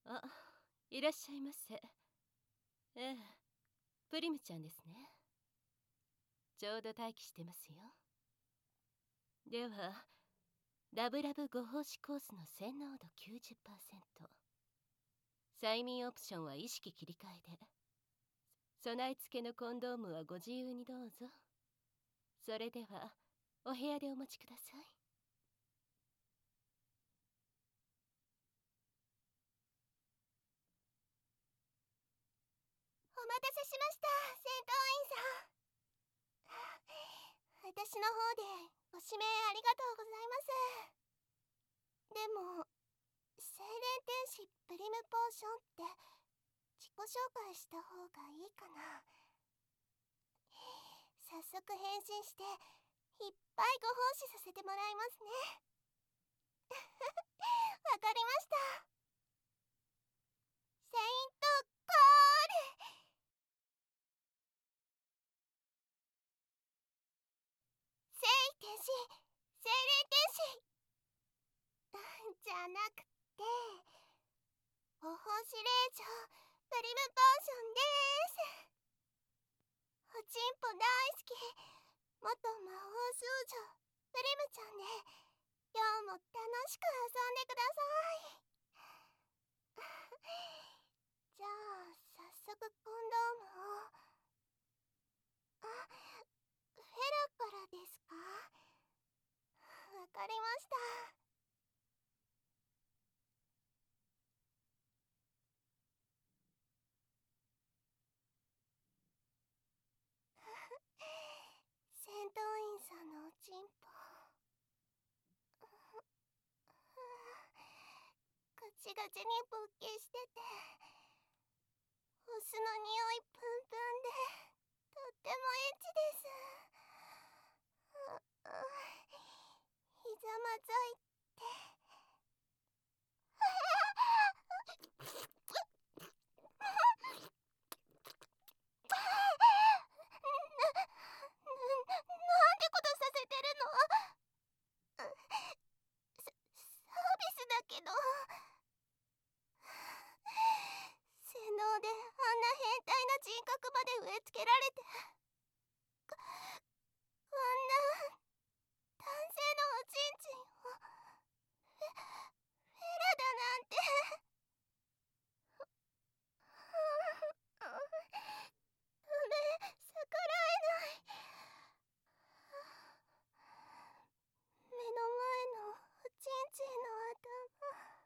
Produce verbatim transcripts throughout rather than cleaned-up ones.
あ、いらっしゃいませ。ええ、プリムちゃんですね。ちょうど待機してますよ。では、ラブラブご奉仕コースの洗脳度 きゅうじゅっパーセント、 催眠オプションは意識切り替えで、備え付けのコンドームはご自由にどうぞ。それではお部屋でお待ちください。 お待たせしました、戦闘員さん。私の方でご指名ありがとうございます。でも精霊天使プリムポーションって自己紹介した方がいいかな。早速変身していっぱいご奉仕させてもらいますね。わかりました。セイントコール。聖天使、精霊天使じゃなくて、お星霊長プリムポーションです。おちんぽ大好き元魔法少女プリムちゃんで、今日も楽しく遊んでください。じゃあ早速コンドームを。あ、フェラからですか？わかりました。戦闘員さんのおちんぽガチガチに勃起してて、オスの匂いプンプンでとってもエッチです。ううひざまずいてな、なんてことさせてるの？サ、サービスだけど。洗脳であんな変態な人格まで植え付けられて、こ、こんな男性のおちんちんをフェ、フェラだなんて。ダメ、逆らえない。目の前のおちんちんの頭。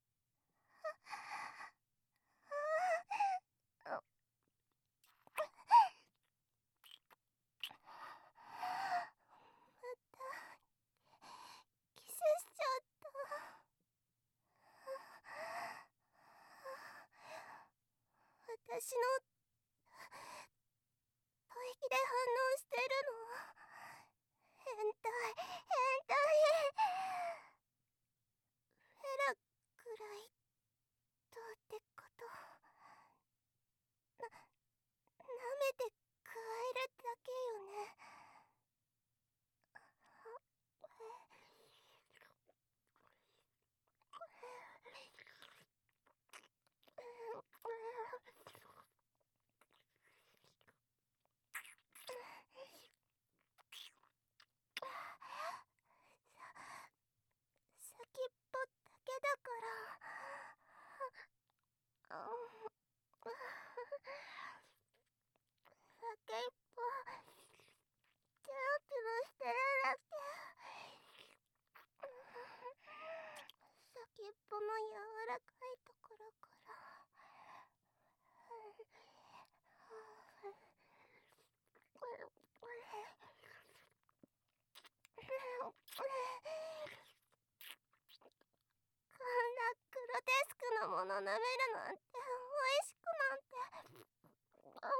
またキスしちゃった。私の吐息で反応してるの？変態、変態。フェラくらいどうってこと。な、舐めて加えるだけよね。先っぽだけだから。うん、先っぽキューキューしてるだけ。先っぽの柔らかいところからこんなグロテスクなもの舐めるなんて、美味しくなんて。また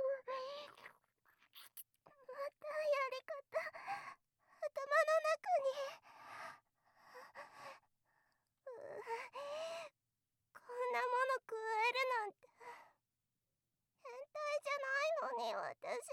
やり方、頭の中に。こんなもの加えるなんて、変態じゃないのに私。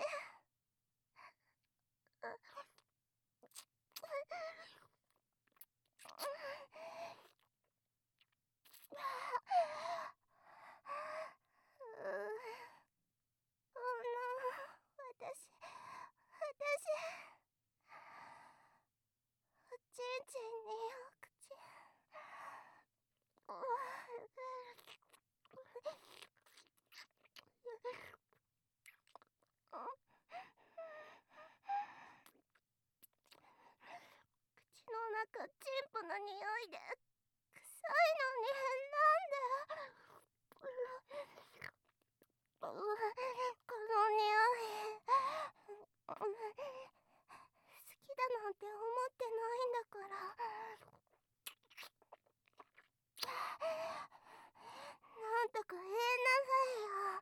ちんちんに口口の中チンポの匂いで臭いのになんでこの匂い好きだなんて思ってないんだからなんとか言いなさいよ。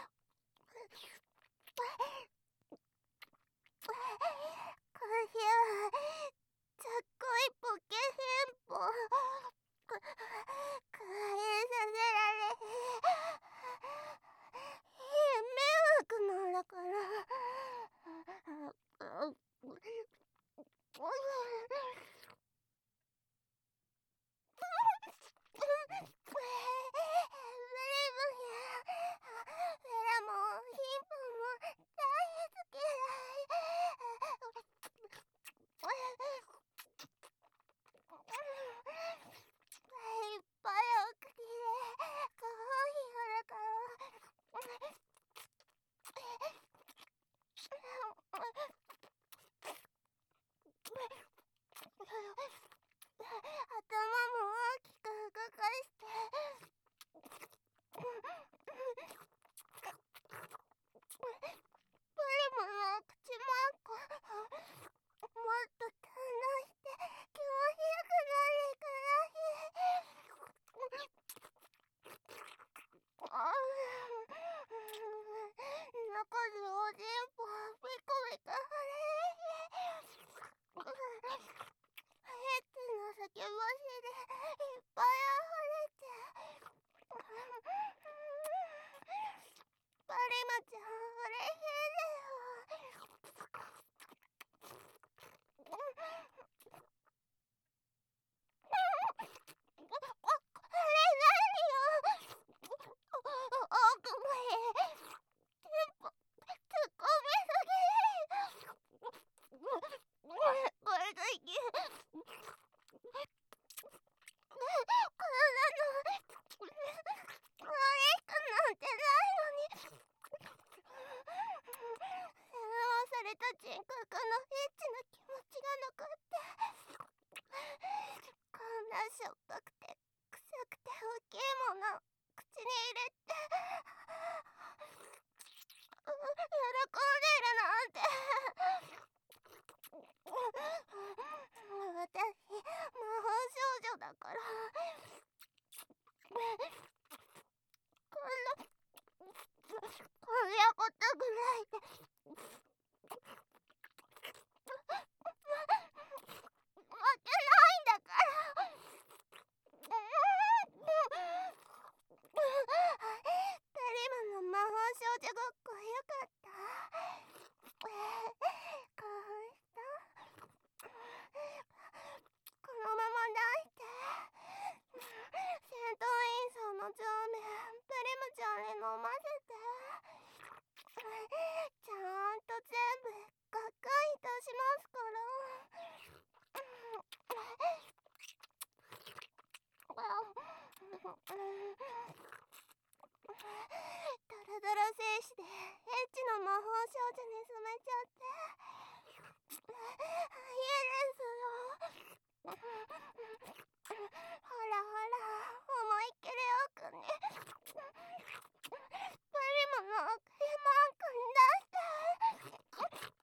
こういうちゃっこいポケ変ポく可愛させられ迷惑なんだからしょっぱくて臭くて大きいもの口に入れて喜んでるなんて私魔法少女だからこんなこんなことぐらいで負けないんだからタリムの魔法少女ごっこよかった興奮したこのまま泣いて戦闘員さんの上面プリムちゃんに飲ませてちゃんと全部学会いたしますからダラダラ精子でエッチの魔法少女に染めちゃっていいですよほらほら思いっきり奥にプリムのクリマンクに出して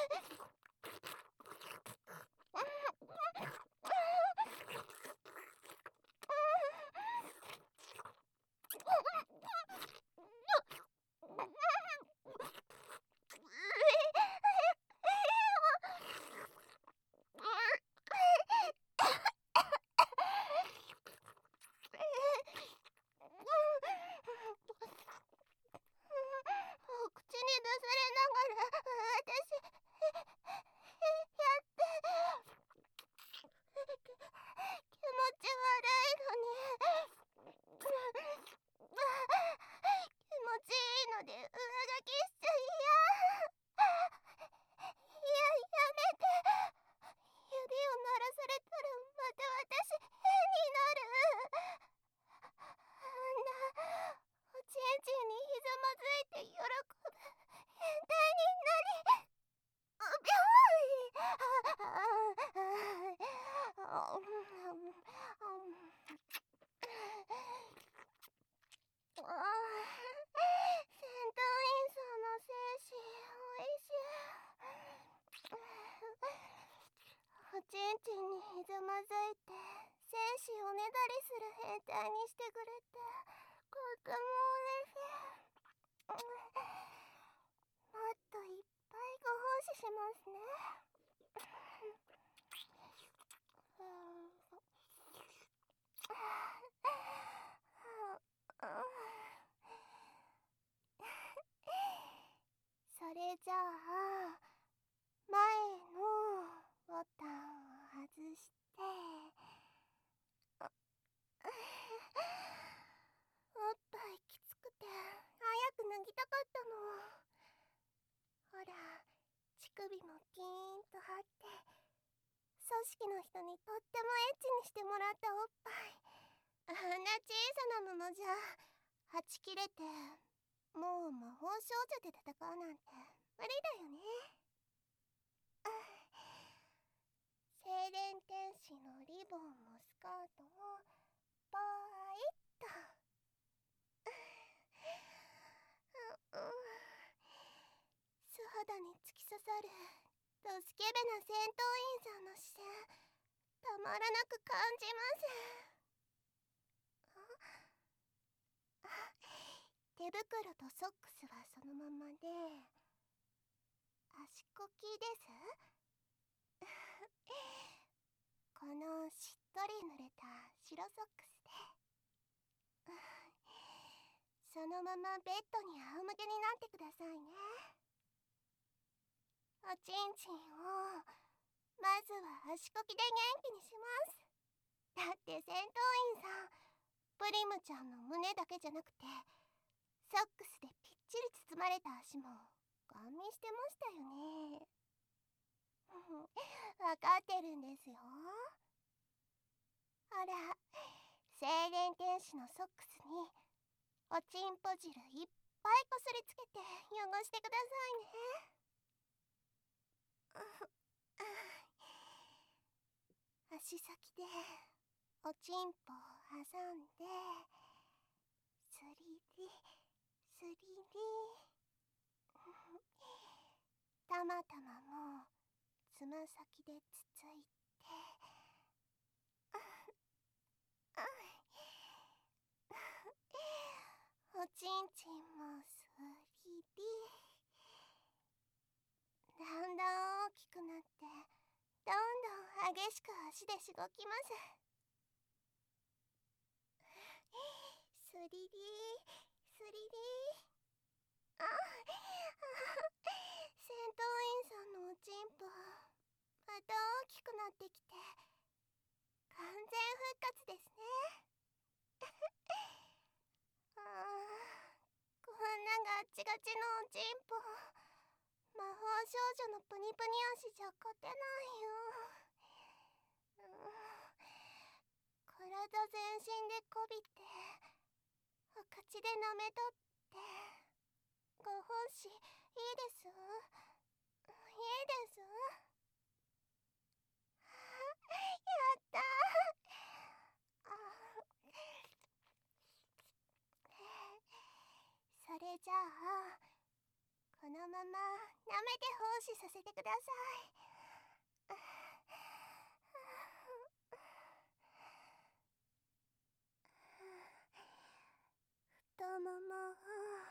口に出されながら私やって気持ち悪いのに気持ちいいので上書きしちゃいやいややめて指を鳴らされたあ、うん、ああ、戦闘員さんの精子おいしい。おちんちんにひざまずいて精子をねだりする兵隊にしてくれてとっても嬉しい。もっといっぱいご奉仕しますね。それじゃあ前のボタンを外しておっぱいきつくて早く脱ぎたかったの。ほら、乳首もピーンと張って組織の人にとってもエッチにしてもらったおっぱい。あんな小さな布じゃはち切れてもう魔法少女で戦うなんて無理だよね。精錬天使のリボンもスカートもポイッと素肌に突き刺さるドスケベな戦闘員さんの視線たまらなく感じます。手袋とソックスはそのままで足こきです。このしっとり濡れた白ソックスでそのままベッドに仰向けになってくださいね。おちんちんをまずは足こきで元気にします。だって戦闘員さんプリムちゃんの胸だけじゃなくてソックスでぴっちり包まれた足もガン見してましたよね。わかってるんですよ。ほら、精錬天使のソックスにおちんぽ汁いっぱいこすりつけて汚してくださいね。足先でおちんぽを挟んでスリリスリリたまたまもつま先でつついておちんちんもスリリだんだん大きくなってどんどん激しく足でしごきます。スリリスリリああ戦闘員さんのおちんぽまた大きくなってきて完全復活ですね。ああ、こんなガッチガチのおちんぽ魔法少女のプニプニ足じゃ勝てないよ。うん、体全身でこびてお口で舐めとってご奉仕いいです、いいですやったー。それじゃあこのまま舐めて奉仕させてください。太ももを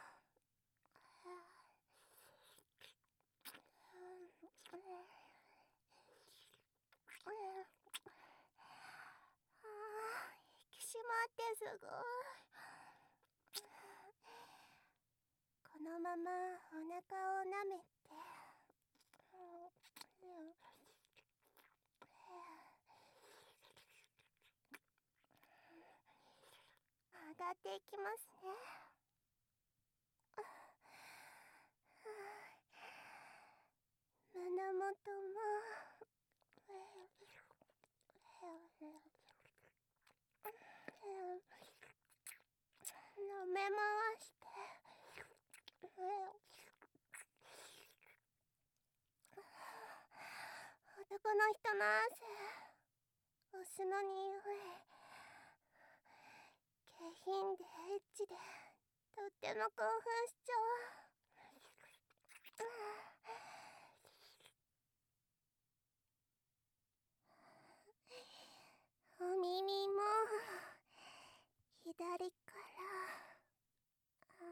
引き締まってすごい。このままお腹を舐めて上がっていきますね。胸元も舐め回して男の人の汗おスの匂い。下品でエッチでとっても興奮しちゃう。お耳も左から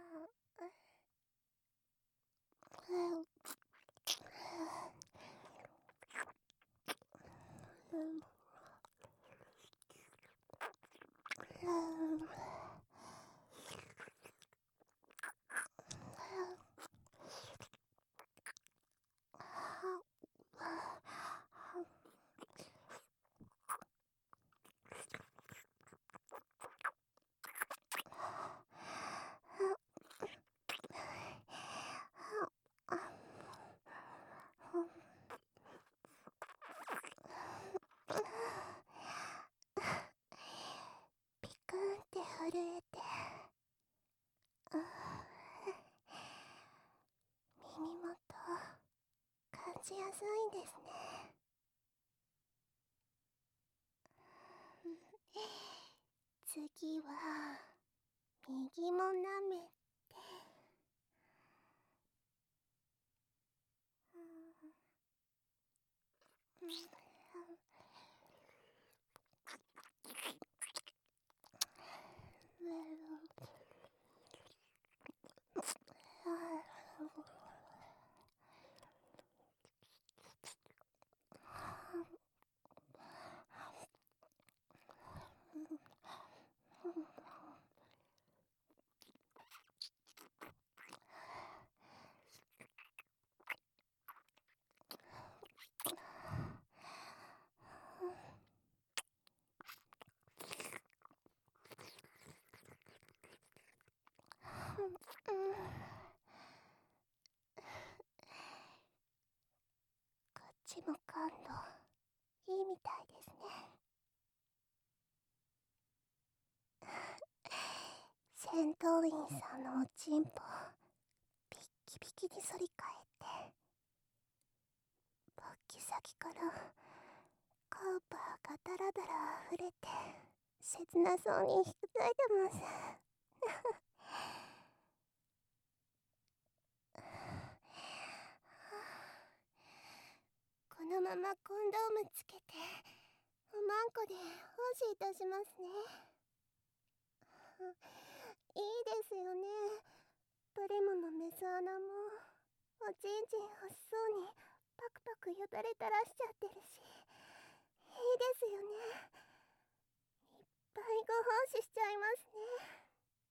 ピクンって震えて、耳元感じやすいんですね。次は右も舐めて、こっちも感度いいみたいですね。戦闘員さんのおちんぽピッキピキに反り返って、勃起先からカウパーがダラダラ溢れて切なそうにひくついてます。このままコンドームつけておまんこで奉仕いたしますね。いいですよね。プリムのメス穴もおちんちん欲しそうにパクパクよだれ垂らしちゃってるし、いいですよね。いっぱいご奉仕しちゃいますね。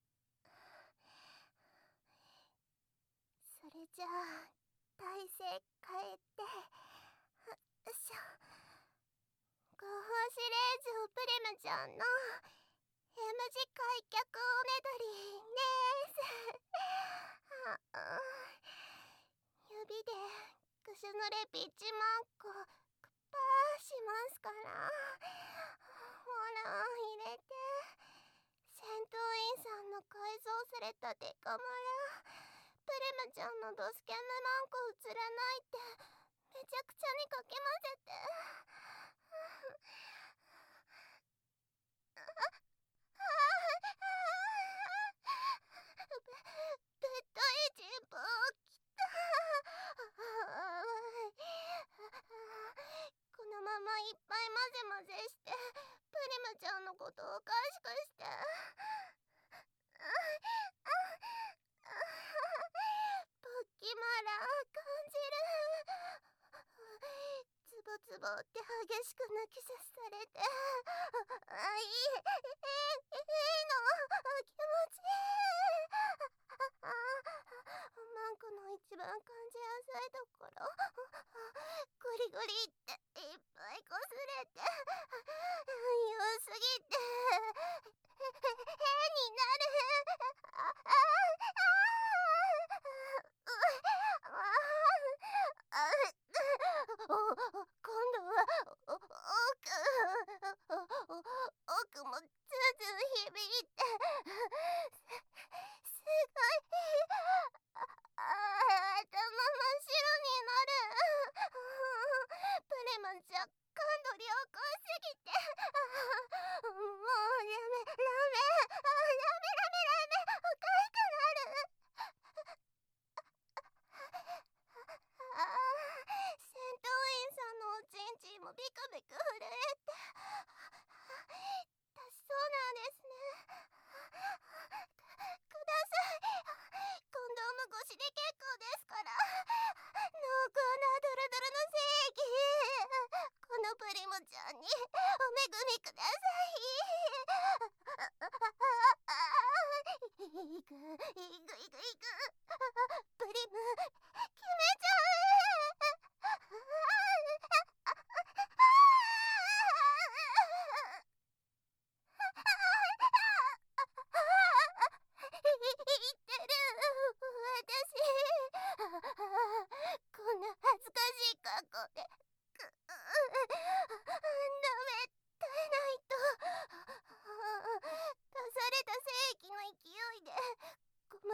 それじゃあ体勢変えて、よいしょ。ご奉仕令嬢プリムちゃんの M 字開脚おねだりです指でくしゅぬれピッチマンコクパーしますから、ほら入れて。戦闘員さんの改造されたデカムラ、プリムちゃんのドスケムマンコ映らないってめちゃくちゃにかき混ぜて。べったいチンポきた。このままいっぱい混ぜ混ぜしてプリムちゃんのことをおかしくして。ポッキマラ感じる。ツボツボって激しく泣きさされて、あ、いい、いい、いいの、気持ちいい。おまんこの一番感じやすいところ、グリグリっていっぱいこすれて、良すぎて変になる。ああ今度はお奥奥もズンズン響いて、すごいあ頭真っ白になる。プレマンちゃん感度良好すぎて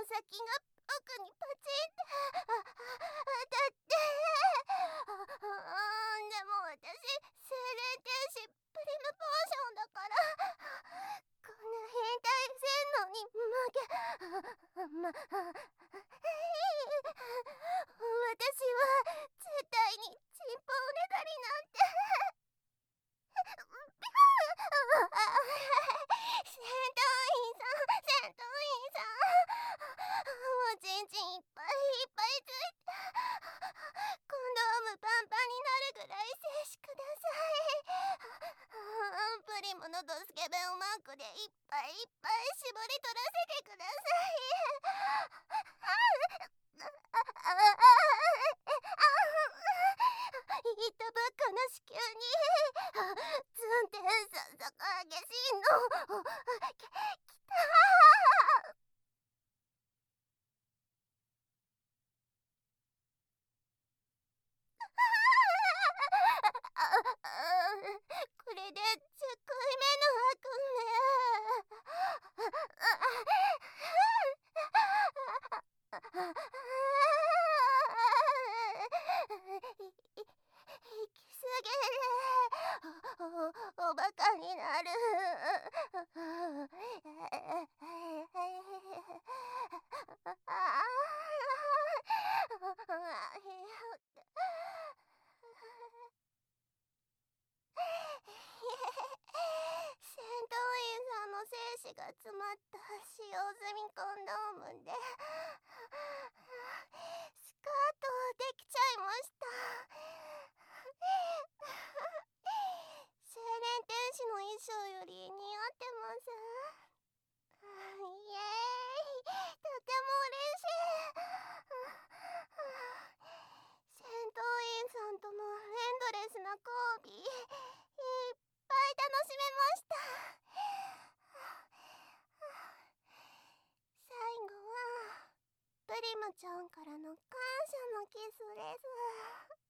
先が奥にパチンって当たって、でも私精霊天使プリムポーションだから、こんな変態洗脳に負けま私は絶対にチンポおねだりなんて戦闘員さん戦闘員さん、おちんちんいっぱいいっぱいついてコンドームパンパンになるぐらい精子ください。プリムのドスケベンマークでいっぱいいっぱい絞り取らせてください。いったばっかな子宮にツンってささか激しいのききたこれでじゅっかいめの悪夢。行きすぎる。お、おバカになる。戦闘員さんの精子が詰まった使用済みコンドームでスカートできちゃいました。精霊天使の衣装より似合ってます。イエーイ、とても嬉しい。戦闘員さんとのエンドレスな交尾いっぱい楽しめました。最後はプリムちゃんからの感謝のキスです。